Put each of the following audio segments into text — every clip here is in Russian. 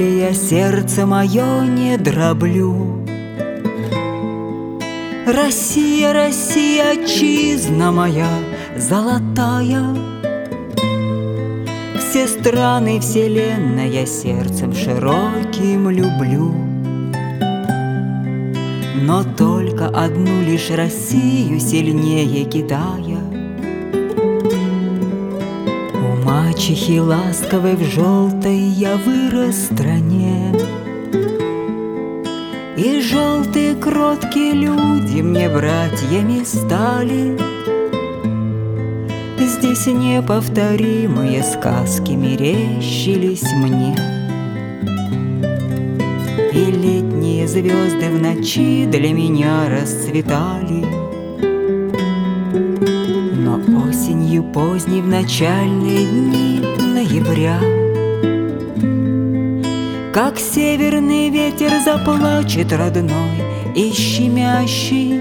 ли я сердце мое не дроблю? Россия, Россия, отчизна моя золотая, все страны вселенной я сердцем широким люблю. Но только одну лишь Россию сильнее Китая. У мачехи ласковой в желтой я вырос стране, и желтые кроткие люди мне братьями стали. Здесь неповторимые сказки мерещились мне, и летние звезды в ночи для меня расцветали. Но осенью поздней в начальные дни ноября, как северный ветер заплачет родной и щемящий,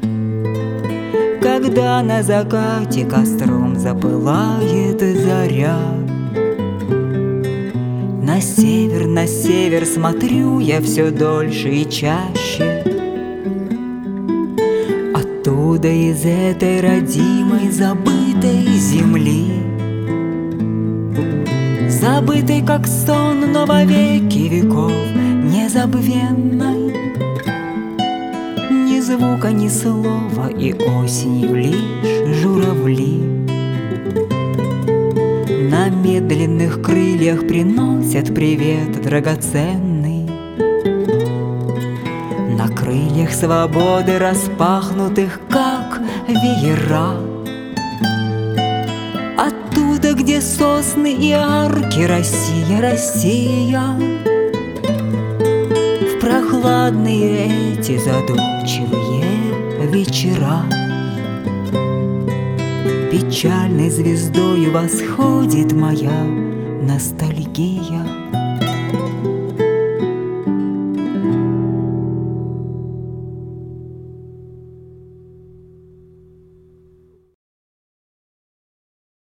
когда на закате костром запылает заря. На север смотрю я все дольше и чаще. Оттуда, из этой родимой забытой земли, забытой как сон, но во веки веков незабвенной, ни звука, ни слова, и осенью лишь журавли на медленных крыльях приносят привет драгоценный. На крыльях свободы, распахнутых как веера, оттуда, где сосны и арки, Россия, Россия. В прохладные эти задумчивые вечера печальной звездою восходит моя ностальгия.